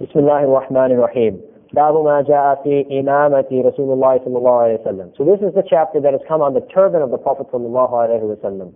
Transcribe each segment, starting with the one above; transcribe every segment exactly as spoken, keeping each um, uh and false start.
بسم الله الرحمن الرحيم. باب ما جاء في إمامة رسول الله صلى الله عليه وسلم. So this is the chapter that has come on the turban of the Prophet sallallahu alaihi wasallam.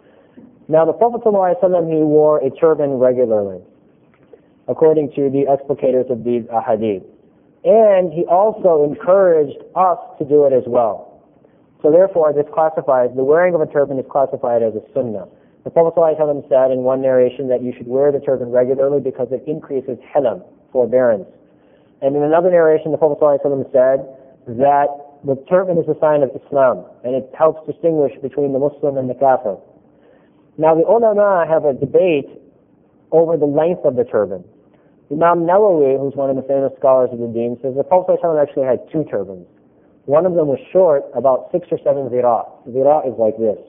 Now the Prophet sallallahu alaihi wasallam, he wore a turban regularly, according to the explicators of these ahadith. And he also encouraged us to do it as well. So therefore this classifies, the wearing of a turban is classified as a sunnah. The Prophet ﷺ said in one narration that you should wear the turban regularly because it increases hilm, forbearance. And in another narration, the Prophet ﷺ said that the turban is a sign of Islam, and it helps distinguish between the Muslim and the Kafir. Now the ulama have a debate over the length of the turban. Imam Nawawi, who's one of the famous scholars of the deen, says the Prophet ﷺ actually had two turbans. One of them was short, about six or seven zira. Zira is like this,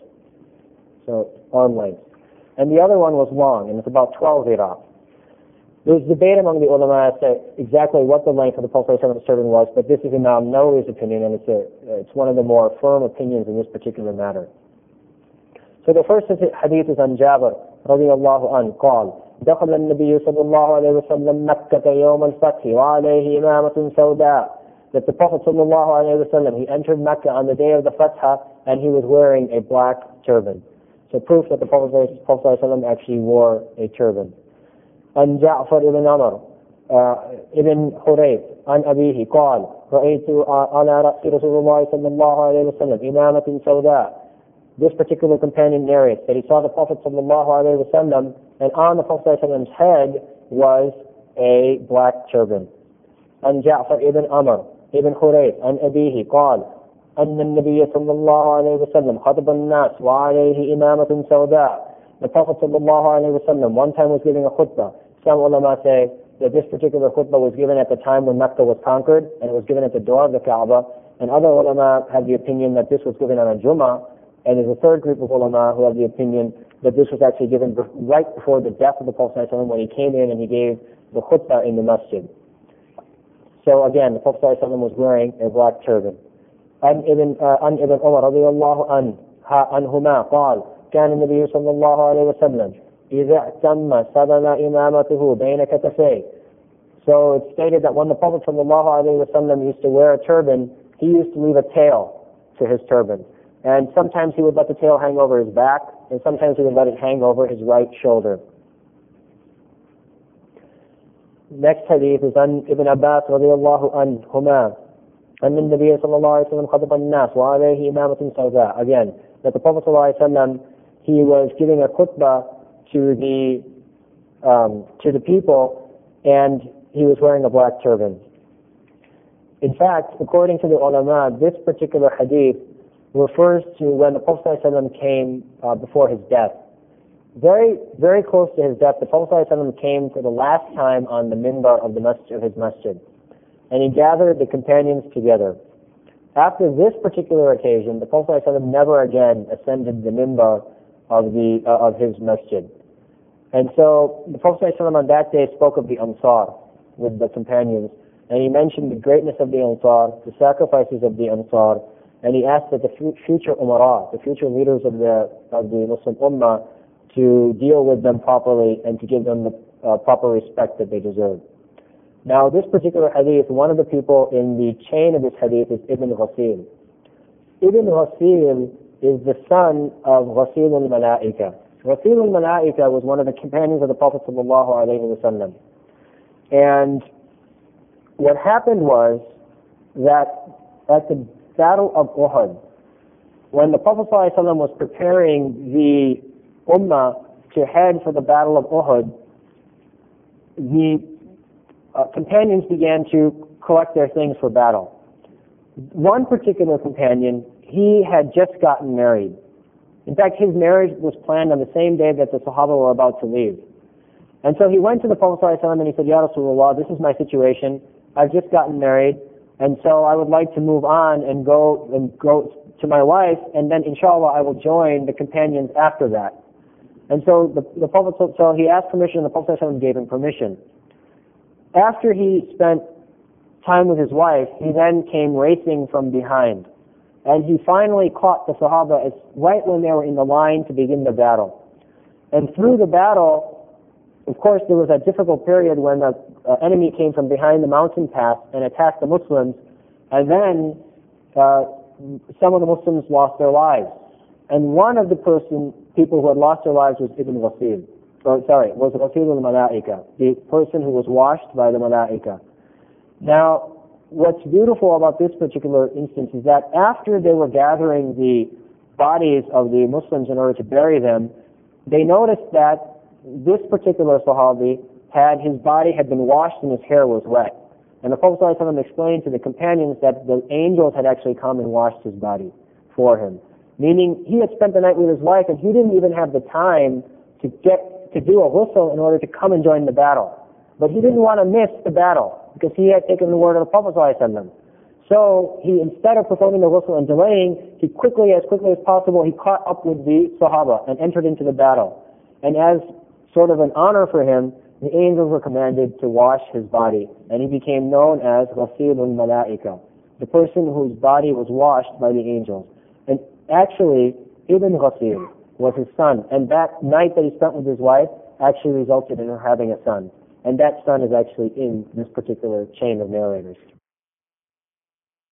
so arm length. And the other one was long, and it's about twelve zira. There's debate among the ulama as to exactly what the length of the Prophet ﷺ's turban was, but this is Imam Nawawi's opinion, and it's, a, it's one of the more firm opinions in this particular matter. So the first hadith is on Jabir radiyallahu anhu, قال دخل النبي صلى الله عليه وسلم مكة يوم الفتح وعليه إمامة سوداء. That the Prophet sallallahu alaihi wasallam, he entered Mecca on the day of the Fatha, and he was wearing a black turban. So proof that the Prophet sallallahu alaihi wasallam actually wore a turban. عن جعفر ibn Amr ibn Hurayth عن أبيه قال رأيت على رأس رسول الله صلى الله عليه وسلم إمامة سوداء. This particular companion narrates that he saw the Prophet sallallahu alaihi wasallam, and on the Prophet sallallahu alaihi wasallam's head was a black turban. عن جعفر ibn Amr ibn Hurayth عن أبيه قال أن النبي صلى الله عليه وسلم خطب الناس وعليه إمامة سوداء. The Prophet sallallahu alaihi wasallam one time was giving a khutbah. Some ulama say that this particular khutbah was given at the time when Mecca was conquered, and it was given at the door of the Kaaba. And other ulama have the opinion that this was given on a Jummah. And there's a third group of ulama who have the opinion that this was actually given right before the death of the Prophet ﷺ, when he came in and he gave the khutbah in the masjid. So again, the Prophet ﷺ was wearing a black turban. عن ابن عن ابن عمر رضي الله عنه عنهما قال كان النبي صلى الله عليه وسلم إذا اعتم سبل إمامته بين كتفيه. So it's stated that when the Prophet sallallahu alaihi wasallam used to wear a turban, he used to leave a tail to his turban. And sometimes he would let the tail hang over his back, and sometimes he would let it hang over his right shoulder. Next hadith is on Ibn Abbas radiallahu anhuma أن النبي صلى الله عليه وسلم خطب الناس وعليه إمامة سوداء. Again, that the Prophet صلى الله عليه وسلم, he was giving a khutbah to the um, to the people, and he was wearing a black turban. In fact, according to the ulama, this particular hadith refers to when the Prophet ﷺ came uh, before his death. Very, very close to his death, the Prophet ﷺ came for the last time on the minbar of the masjid, of his masjid, and he gathered the companions together. After this particular occasion, the Prophet ﷺ never again ascended the minbar of the uh, of his masjid. And so the Prophet ﷺ on that day spoke of the Ansar with the companions, and he mentioned the greatness of the Ansar, the sacrifices of the Ansar, and he asked that the future umara, the future leaders of the of the Muslim ummah, to deal with them properly and to give them the uh, proper respect that they deserve. Now, this particular hadith, one of the people in the chain of this hadith is Ibn Ghasil. Ibn Ghasil is the son of Ghasil al-Malaika. Ghasil al-Malaika was one of the companions of the Prophet sallallahu alaihi wasallam. And what happened was that at the Battle of Uhud, when the Prophet ﷺ was preparing the Ummah to head for the Battle of Uhud, the uh, companions began to collect their things for battle. One particular companion, he had just gotten married. In fact, his marriage was planned on the same day that the Sahaba were about to leave. And so he went to the Prophet ﷺ and he said, Ya Rasulullah, this is my situation. I've just gotten married, and so I would like to move on and go and go to my wife, and then inshallah I will join the companions after that. And so the, the Prophet, so he asked permission, and the Prophet ﷺ gave him permission. After he spent time with his wife, he then came racing from behind, and he finally caught the Sahaba as right when they were in the line to begin the battle. And through the battle, Of course, there was a difficult period when the uh, enemy came from behind the mountain pass and attacked the Muslims, and then uh, some of the Muslims lost their lives. And one of the person, people who had lost their lives was Ibn Ghasil. Or, sorry, was Ghasil al-Malaika, the person who was washed by the Malaika. Now, what's beautiful about this particular instance is that after they were gathering the bodies of the Muslims in order to bury them, they noticed that this particular Sahabi had, his body had been washed and his hair was wet. And the Prophet ﷺ explained to the companions that the angels had actually come and washed his body for him. Meaning, he had spent the night with his wife and he didn't even have the time to get, to do a ghusl in order to come and join the battle. But he didn't want to miss the battle because he had taken the word of the Prophet ﷺ. So he, instead of performing the ghusl and delaying, he quickly, as quickly as possible, he caught up with the Sahaba and entered into the battle. And as sort of an honor for him, the angels were commanded to wash his body, and he became known as Ghasil al-Malaika, the person whose body was washed by the angels. And actually, Ibn Ghasil was his son, and that night that he spent with his wife actually resulted in her having a son. And that son is actually in this particular chain of narrators.